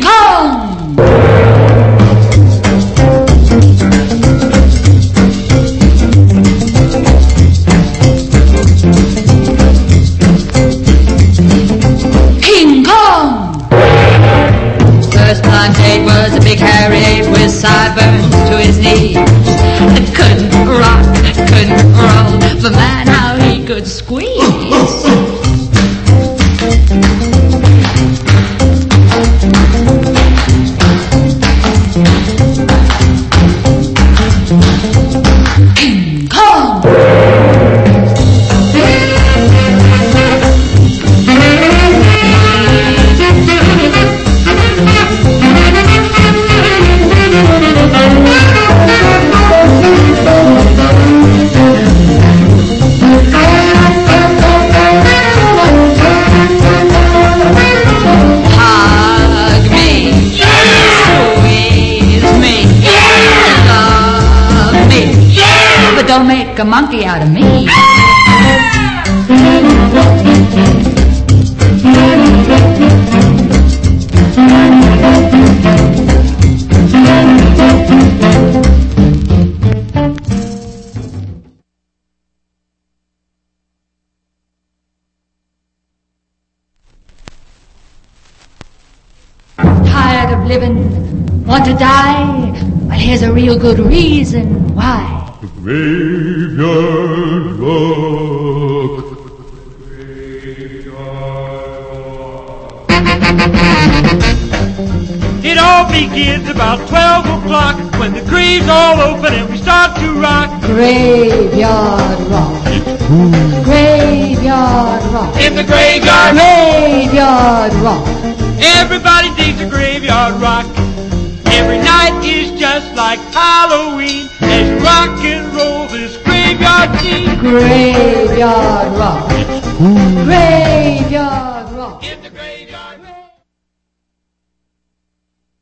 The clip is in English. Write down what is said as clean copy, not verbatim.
Kong! King Kong! First blind date was a big hairy ape with sideburns to his knees. Couldn't rock, couldn't roll, but man, how he could squeeze. King Kong! Hug me, squeeze me, love me, but don't make a monkey out of me. Tired of living, want to die? Well, here's a real good reason why. Graveyard rock. It all begins about 12 o'clock when the grave's all open and we start to rock. Graveyard rock. Graveyard rock. In the graveyard, Graveyard rock. everybody digs a graveyard rock. Every night is just like Halloween as you rock and roll this graveyard scene. Graveyard rock. Graveyard rock.